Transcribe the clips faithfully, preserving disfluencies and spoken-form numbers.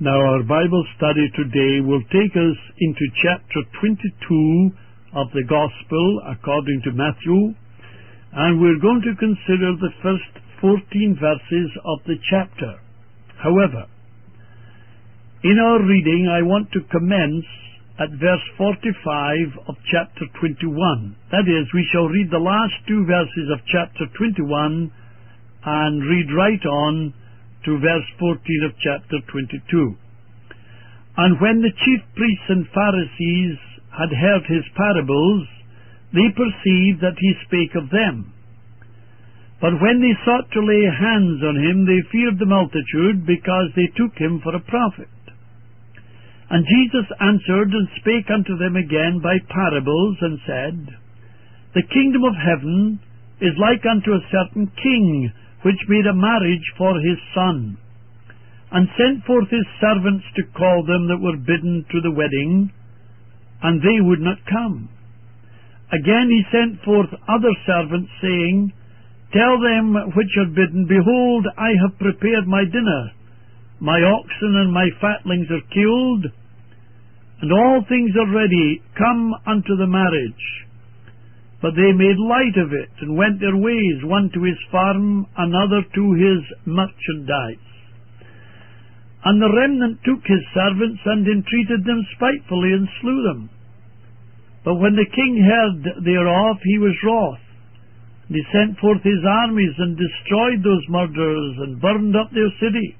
Now our Bible study today will take us into chapter twenty-two of the Gospel according to Matthew, and we're going to consider the first fourteen verses of the chapter. However, in our reading I want to commence at verse forty-five of chapter twenty-one. That is, we shall read the last two verses of chapter twenty-one and read right on to verse fourteen of chapter twenty-two. And when the chief priests and Pharisees had heard his parables, they perceived that he spake of them. But when they sought to lay hands on him, they feared the multitude, because they took him for a prophet. And Jesus answered and spake unto them again by parables, and said, The kingdom of heaven is like unto a certain king, which made a marriage for his son, and sent forth his servants to call them that were bidden to the wedding, and they would not come. Again he sent forth other servants, saying, Tell them which are bidden, Behold, I have prepared my dinner. My oxen and my fatlings are killed, and all things are ready. Come unto the marriage. But they made light of it, and went their ways, one to his farm, another to his merchandise. And the remnant took his servants, and entreated them spitefully, and slew them. But when the king heard thereof, he was wroth. And he sent forth his armies, and destroyed those murderers, and burned up their city.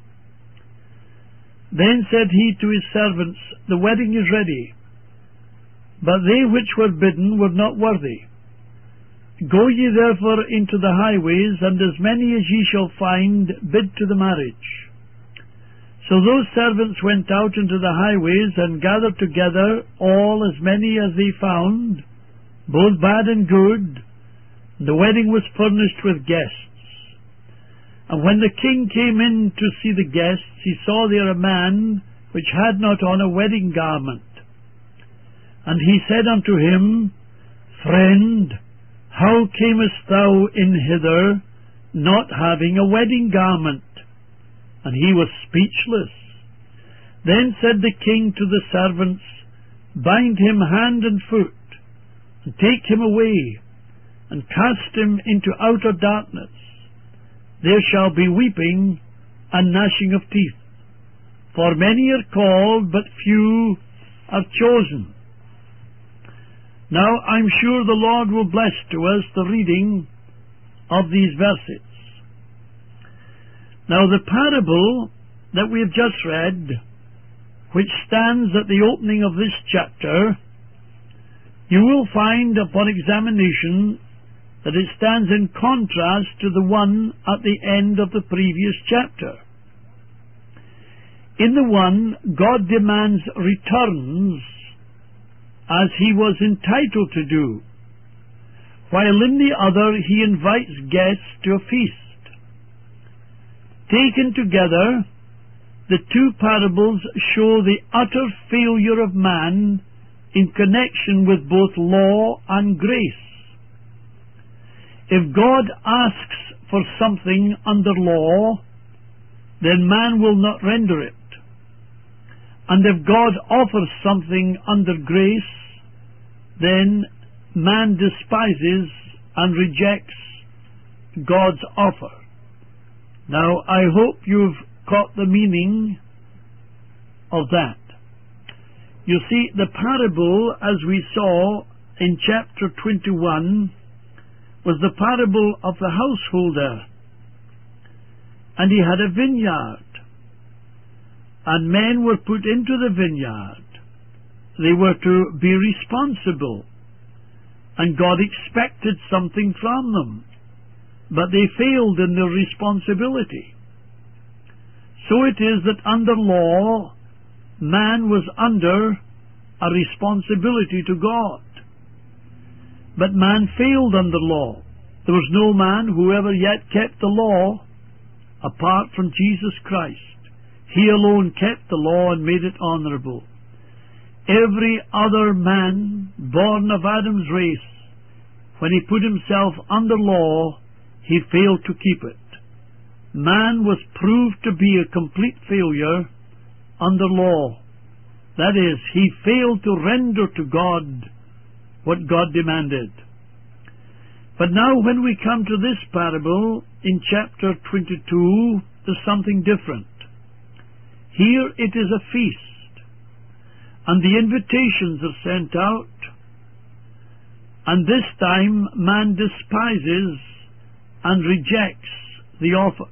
Then said he to his servants, The wedding is ready, but they which were bidden were not worthy. Go ye therefore into the highways, and as many as ye shall find, bid to the marriage. So those servants went out into the highways, and gathered together all as many as they found, both bad and good. The wedding was furnished with guests. And when the king came in to see the guests, he saw there a man which had not on a wedding garment. And he said unto him, Friend, how camest thou in hither, not having a wedding garment? And he was speechless. Then said the king to the servants, Bind him hand and foot, and take him away, and cast him into outer darkness. There shall be weeping and gnashing of teeth. For many are called, but few are chosen. Now I'm sure the Lord will bless to us the reading of these verses. Now the parable that we have just read, which stands at the opening of this chapter, you will find upon examination that it stands in contrast to the one at the end of the previous chapter. In the one, God demands returns as he was entitled to do, while in the other he invites guests to a feast. Taken together, the two parables show the utter failure of man in connection with both law and grace. If God asks for something under law, then man will not render it. And if God offers something under grace, then man despises and rejects God's offer. Now, I hope you've caught the meaning of that. You see, the parable, as we saw in chapter twenty-one, was the parable of the householder. And he had a vineyard, and men were put into the vineyard. They were to be responsible, and God expected something from them, but they failed in their responsibility. So it is that under law, man was under a responsibility to God. But man failed under law. There was no man who ever yet kept the law apart from Jesus Christ. He alone kept the law and made it honorable. Every other man born of Adam's race, when he put himself under law, he failed to keep it. Man was proved to be a complete failure under law. That is, he failed to render to God what God demanded. But now when we come to this parable in chapter twenty-two, there's something different. Here it is a feast, and the invitations are sent out, and this time man despises and rejects the offer.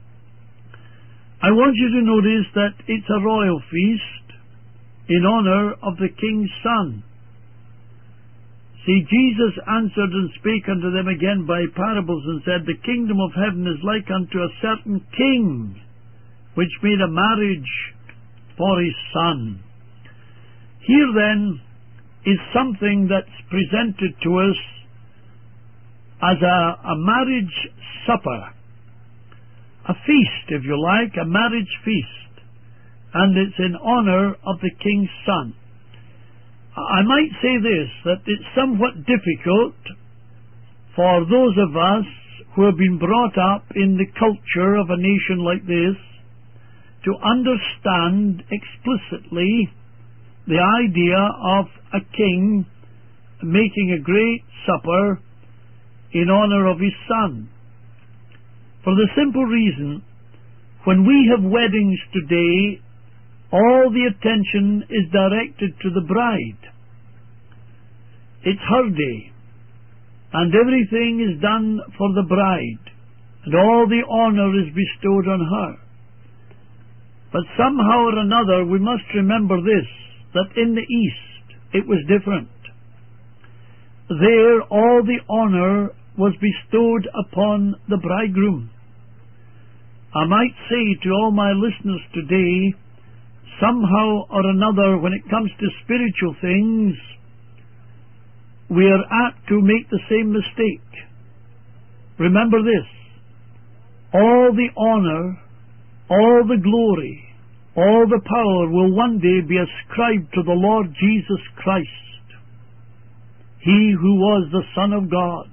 I want you to notice that it's a royal feast in honor of the king's son. See, Jesus answered and spake unto them again by parables, and said, The kingdom of heaven is like unto a certain king, which made a marriage for his son. Here then is something that's presented to us as a, a marriage supper, a feast, if you like, a marriage feast, and it's in honor of the king's son. I might say this, that it's somewhat difficult for those of us who have been brought up in the culture of a nation like this to understand explicitly the idea of a king making a great supper in honor of his son. For the simple reason, when we have weddings today, all the attention is directed to the bride. It's her day, and everything is done for the bride, and all the honor is bestowed on her. But somehow or another we must remember this, that in the East it was different. There all the honor was bestowed upon the bridegroom. I might say to all my listeners today, somehow or another, when it comes to spiritual things, we are apt to make the same mistake. Remember this: all the honor, all the glory, all the power will one day be ascribed to the Lord Jesus Christ, He who was the Son of God.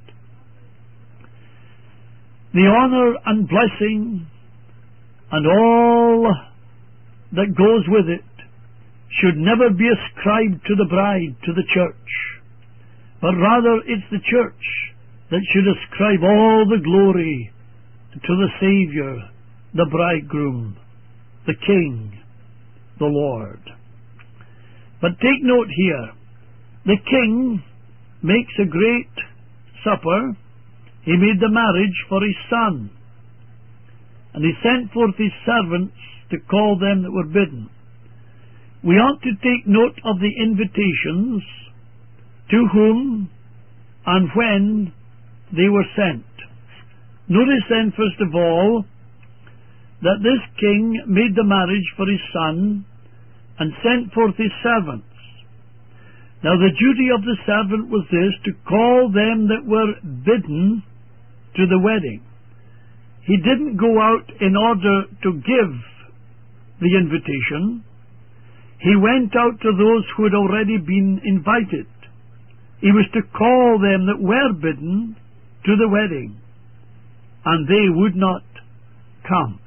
The honor and blessing and all that goes with it should never be ascribed to the bride, to the church, but rather it's the church that should ascribe all the glory to the Savior, the bridegroom, the King, the Lord. But take note here, the king makes a great supper. He made the marriage for his son, and he sent forth his servants to call them that were bidden. We ought to take note of the invitations, to whom and when they were sent. Notice then, first of all, that this king made the marriage for his son and sent forth his servants. Now the duty of the servant was this, to call them that were bidden to the wedding. He didn't go out in order to give the invitation. He went out to those who had already been invited. He was to call them that were bidden to the wedding, and they would not come.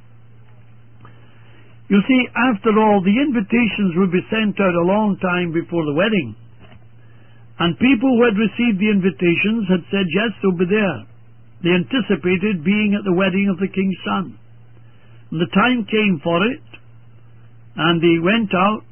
You see, after all, the invitations would be sent out a long time before the wedding, and people who had received the invitations had said, yes, they'll be there. They anticipated being at the wedding of the king's son. And the time came for it, and they went out,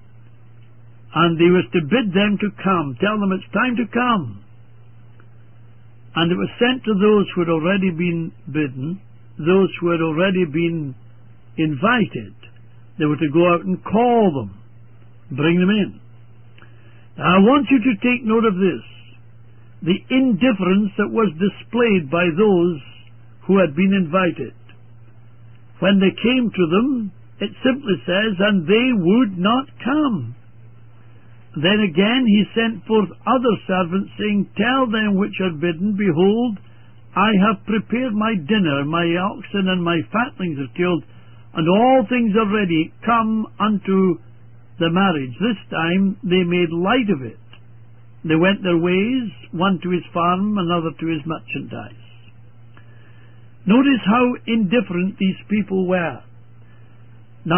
and they was to bid them to come, tell them it's time to come. And it was sent to those who had already been bidden, those who had already been invited. They were to go out and call them, bring them in. Now I want you to take note of this, the indifference that was displayed by those who had been invited. When they came to them, it simply says, and they would not come. Then again he sent forth other servants, saying, tell them which are bidden, behold, I have prepared my dinner, my oxen and my fatlings are killed, and all things are ready, come unto the marriage. This time they made light of it. They went their ways, one to his farm, another to his merchandise. Notice how indifferent these people were. Now,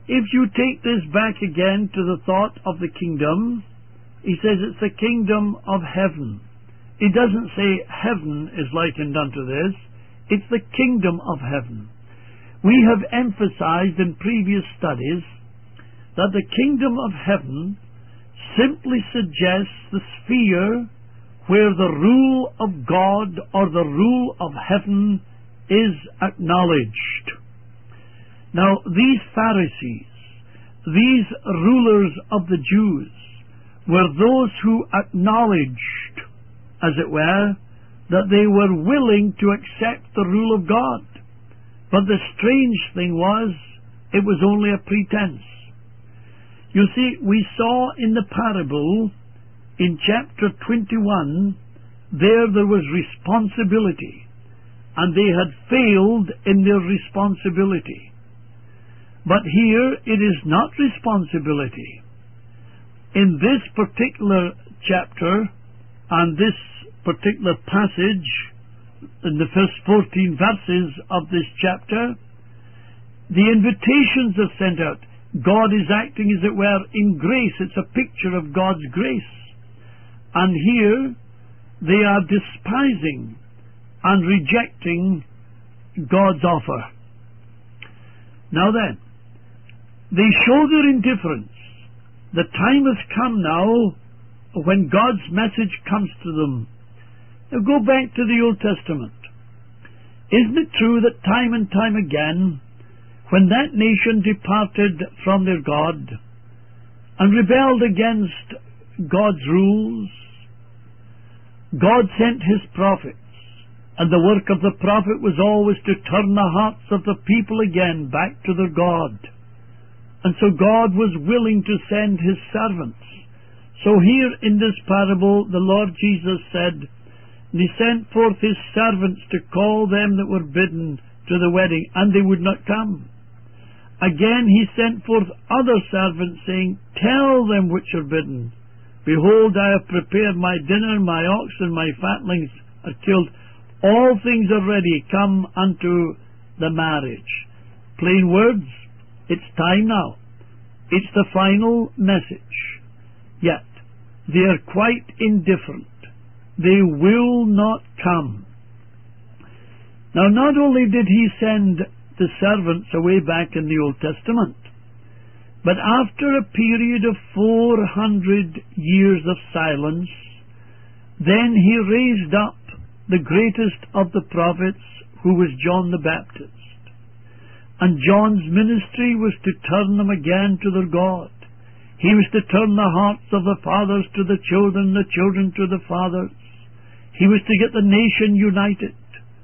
if you take this back again to the thought of the kingdom, he says it's the kingdom of heaven. He doesn't say heaven is likened unto this. It's the kingdom of heaven. We have emphasized in previous studies that the kingdom of heaven simply suggests the sphere where the rule of God or the rule of heaven is acknowledged. Now, these Pharisees, these rulers of the Jews, were those who acknowledged, as it were, that they were willing to accept the rule of God. But the strange thing was, it was only a pretense. You see, we saw in the parable, in chapter twenty-one, there there was responsibility, and they had failed in their responsibility. But here it is not responsibility. In this particular chapter, and this particular passage, in the first fourteen verses of this chapter, the invitations are sent out. God is acting, as it were, in grace. It's a picture of God's grace. And here they are despising and rejecting God's offer. Now then, they show their indifference. The time has come now when God's message comes to them. Now go back to the Old Testament. Isn't it true that time and time again, when that nation departed from their God and rebelled against God's rules, God sent His prophets, and the work of the prophet was always to turn the hearts of the people again back to their God. And so God was willing to send His servants. So here in this parable, the Lord Jesus said, He sent forth His servants to call them that were bidden to the wedding, and they would not come. Again He sent forth other servants, saying, Tell them which are bidden, Behold, I have prepared my dinner, my oxen, my fatlings are killed. All things are ready, come unto the marriage. Plain words, it's time now. It's the final message. Yet, they are quite indifferent. They will not come. Now, not only did He send the servants away back in the Old Testament, but after a period of four hundred years of silence, then He raised up the greatest of the prophets, who was John the Baptist. And John's ministry was to turn them again to their God. He was to turn the hearts of the fathers to the children, the children to the fathers. He was to get the nation united,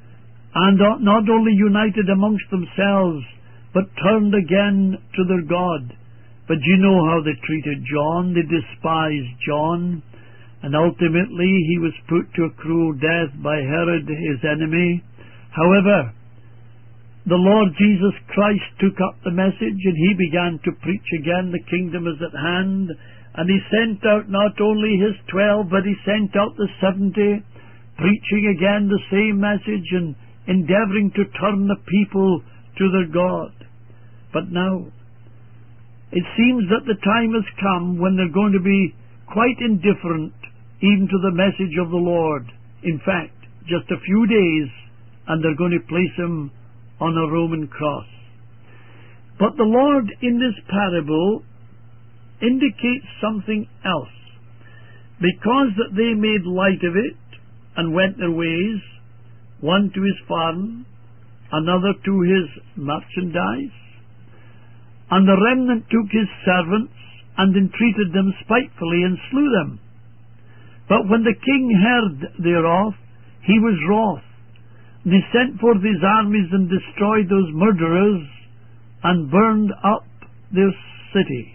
and not only united amongst themselves, but turned again to their God. But you know how they treated John. They despised John, and ultimately he was put to a cruel death by Herod, his enemy. However, the Lord Jesus Christ took up the message, and He began to preach again, the kingdom is at hand. And He sent out not only His twelve, but He sent out the seventy, preaching again the same message and endeavoring to turn the people to their God. But now, it seems that the time has come when they're going to be quite indifferent even to the message of the Lord. In fact, just a few days, and they're going to place Him on a Roman cross. But the Lord in this parable indicates something else. Because that they made light of it and went their ways, one to his farm, another to his merchandise, and the remnant took his servants and entreated them spitefully and slew them. But when the king heard thereof, he was wroth. And he sent forth his armies and destroyed those murderers and burned up their city.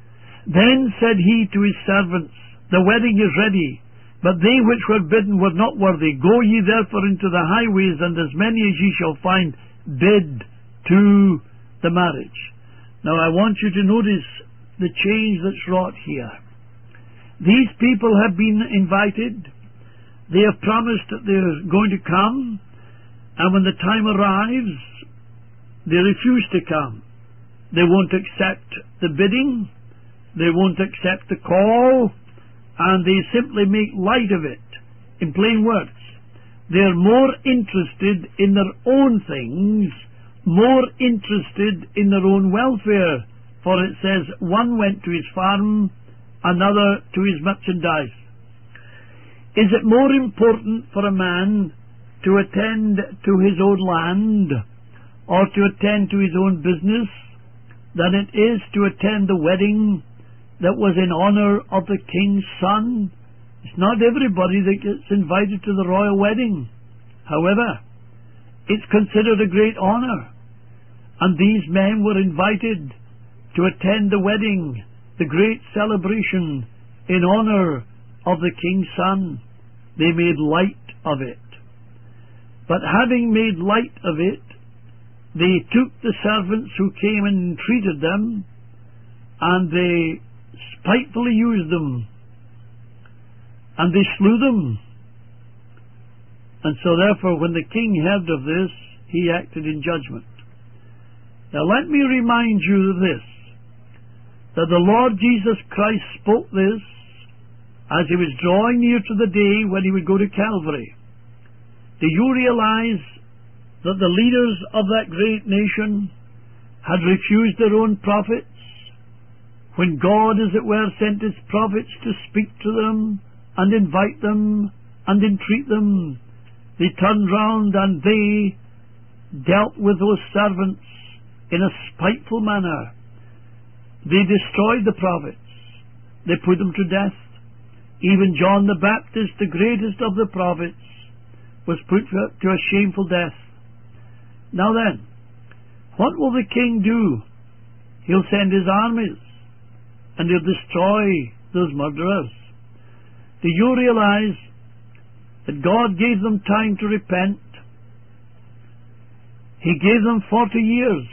Then said he to his servants, The wedding is ready, but they which were bidden were not worthy. Go ye therefore into the highways, and as many as ye shall find, bid to the marriage. Now I want you to notice the change that's wrought here. These people have been invited. They have promised that they're going to come. And when the time arrives, they refuse to come. They won't accept the bidding, they won't accept the call, and they simply make light of it. In plain words, they're more interested in their own things, more interested in their own welfare, for it says one went to his farm, another to his merchandise. Is it more important for a man to attend to his own land or to attend to his own business than it is to attend the wedding that was in honour of the king's son? It's not everybody that gets invited to the royal wedding. However, it's considered a great honour, and these men were invited to attend the wedding, the great celebration in honour of the king's son. They made light of it. But having made light of it, they took the servants who came and entreated them, and they spitefully used them, and they slew them. And so therefore, when the king heard of this, he acted in judgment. Now let me remind you of this, that the Lord Jesus Christ spoke this as he was drawing near to the day when he would go to Calvary. Do you realize that the leaders of that great nation had refused their own prophets? When God, as it were, sent his prophets to speak to them and invite them and entreat them, they turned round and they dealt with those servants in a spiteful manner. They destroyed the prophets. They put them to death. Even John the Baptist, the greatest of the prophets, was put to a shameful death. Now then, what will the king do? He'll send his armies, and he'll destroy those murderers. Do you realize that God gave them time to repent? He gave them forty years.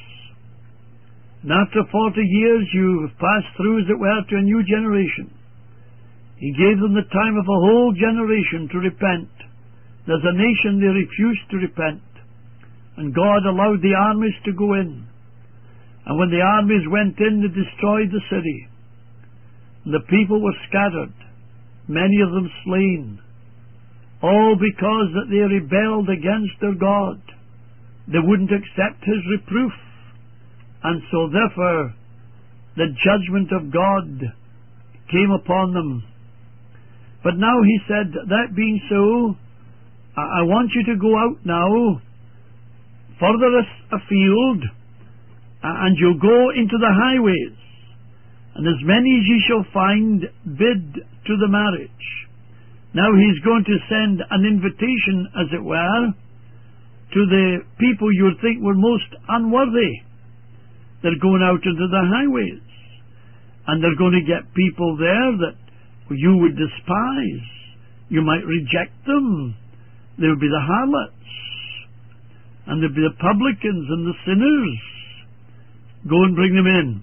And after forty years you have passed through, as it were, to a new generation. He gave them the time of a whole generation to repent. There's a nation, they refused to repent. And God allowed the armies to go in. And when the armies went in, they destroyed the city. And the people were scattered, many of them slain, all because that they rebelled against their God. They wouldn't accept his reproof. And so therefore the judgment of God came upon them. But now he said, that being so, I want you to go out now further afield, and you'll go into the highways, and as many as ye shall find, bid to the marriage. Now he's going to send an invitation, as it were, to the people you would think were most unworthy. They're going out into the highways, and they're going to get people there that you would despise. You might reject them. There would be the harlots, and there'd be the publicans and the sinners. Go and bring them in.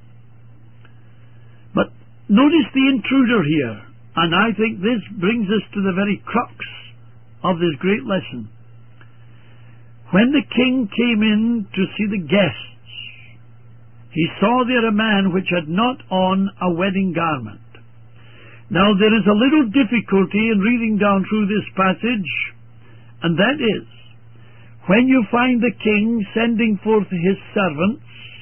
But notice the intruder here, and I think this brings us to the very crux of this great lesson. When the king came in to see the guests, he saw there a man which had not on a wedding garment. Now there is a little difficulty in reading down through this passage, and that is, when you find the king sending forth his servants,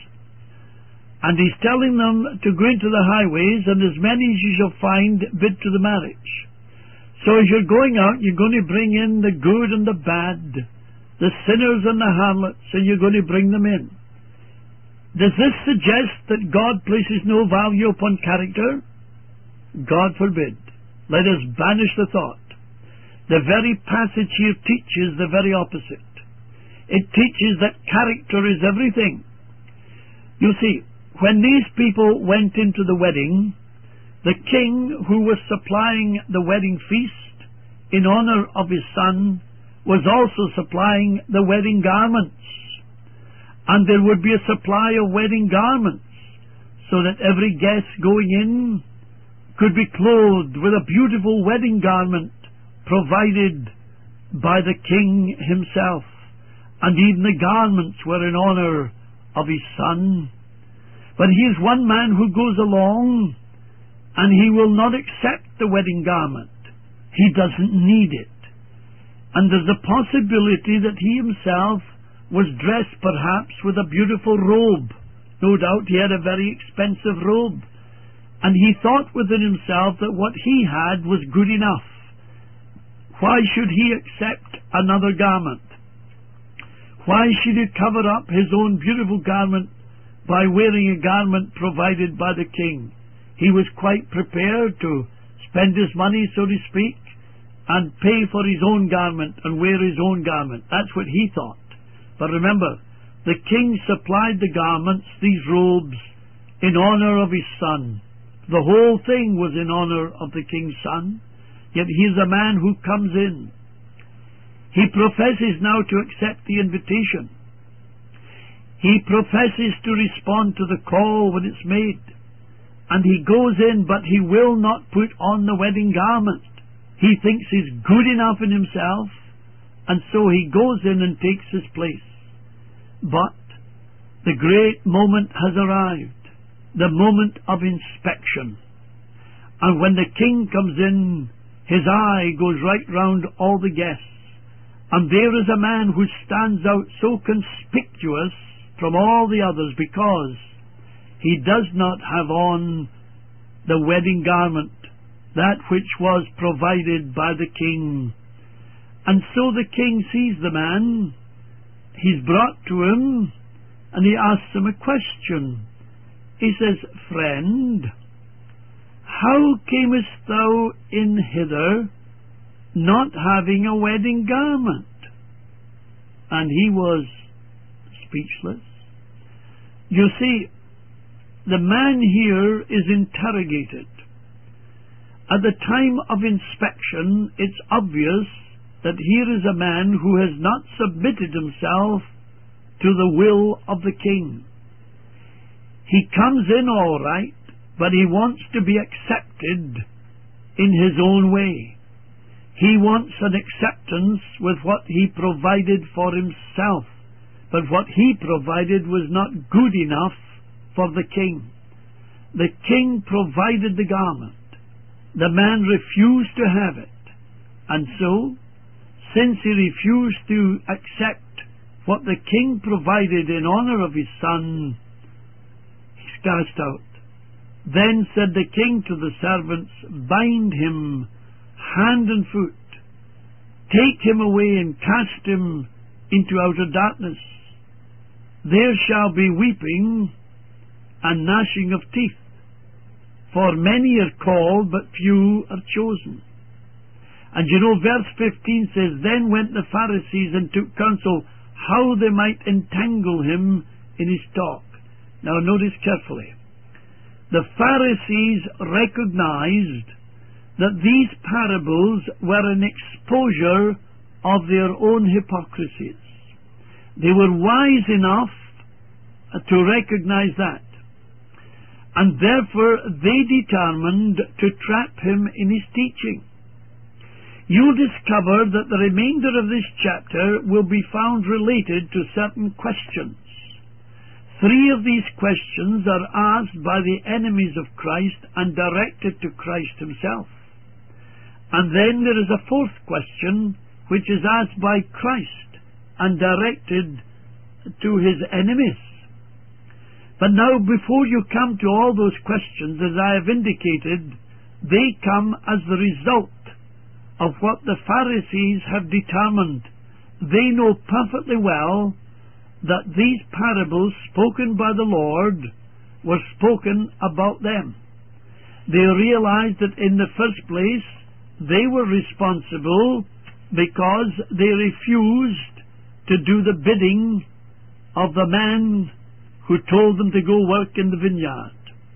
and he's telling them to go into the highways, and as many as you shall find, bid to the marriage. So as you're going out, you're going to bring in the good and the bad, the sinners and the harlots, and you're going to bring them in. Does this suggest that God places no value upon character? God forbid. Let us banish the thought. The very passage here teaches the very opposite. It teaches that character is everything. You see, when these people went into the wedding, the king who was supplying the wedding feast in honor of his son was also supplying the wedding garments. And there would be a supply of wedding garments, so that every guest going in could be clothed with a beautiful wedding garment provided by the king himself. And even the garments were in honor of his son. But here's one man who goes along and he will not accept the wedding garment. He doesn't need it. And there's a possibility that he himself was dressed perhaps with a beautiful robe. No doubt he had a very expensive robe. And he thought within himself that what he had was good enough. Why should he accept another garment? Why should he cover up his own beautiful garment by wearing a garment provided by the king? He was quite prepared to spend his money, so to speak, and pay for his own garment and wear his own garment. That's what he thought. But remember, the king supplied the garments, these robes, in honor of his son. The whole thing was in honor of the king's son. Yet here's a man who comes in. He professes now to accept the invitation. He professes to respond to the call when it's made. And he goes in, but he will not put on the wedding garment. He thinks he's good enough in himself, and so he goes in and takes his place. But the great moment has arrived, the moment of inspection. And when the king comes in, his eye goes right round all the guests. And there is a man who stands out so conspicuous from all the others because he does not have on the wedding garment, that which was provided by the king. And so the king sees the man, he's brought to him, and he asks him a question. He says, "Friend, how camest thou in hither, not having a wedding garment?" And he was speechless. You see, the man here is interrogated. At the time of inspection, it's obvious that here is a man who has not submitted himself to the will of the king. He comes in all right, but he wants to be accepted in his own way. He wants an acceptance with what he provided for himself, but what he provided was not good enough for the king. The king provided the garment. The man refused to have it. And so, since he refused to accept what the king provided in honor of his son, he's cast out. Then said the king to the servants, "Bind him hand and foot, take him away and cast him into outer darkness. There shall be weeping and gnashing of teeth, for many are called, but few are chosen." And you know, verse fifteen says, "Then went the Pharisees and took counsel how they might entangle him in his talk." Now notice carefully. The Pharisees recognized that these parables were an exposure of their own hypocrisies. They were wise enough to recognize that. And therefore they determined to trap him in his teaching. You'll discover that the remainder of this chapter will be found related to certain questions. Three of these questions are asked by the enemies of Christ and directed to Christ himself. And then there is a fourth question which is asked by Christ and directed to his enemies. But now, before you come to all those questions, as I have indicated, they come as the result of what the Pharisees have determined. They know perfectly well that these parables spoken by the Lord were spoken about them. They realized that in the first place they were responsible because they refused to do the bidding of the man who told them to go work in the vineyard.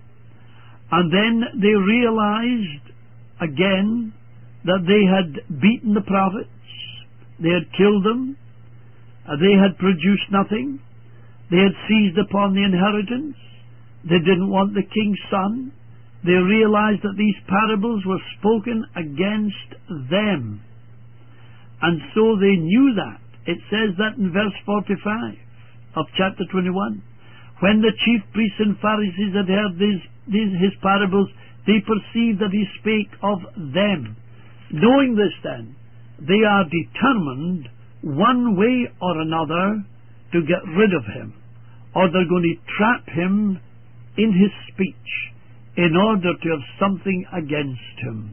And then they realized again that they had beaten the prophets, they had killed them, uh, they had produced nothing, they had seized upon the inheritance, they didn't want the king's son. They realized that these parables were spoken against them. And so they knew that. It says that in verse forty-five of chapter twenty-one. When the chief priests and Pharisees had heard these, these, his parables, they perceived that he spake of them. Knowing this then, they are determined, one way or another, to get rid of him, or they're going to trap him in his speech in order to have something against him.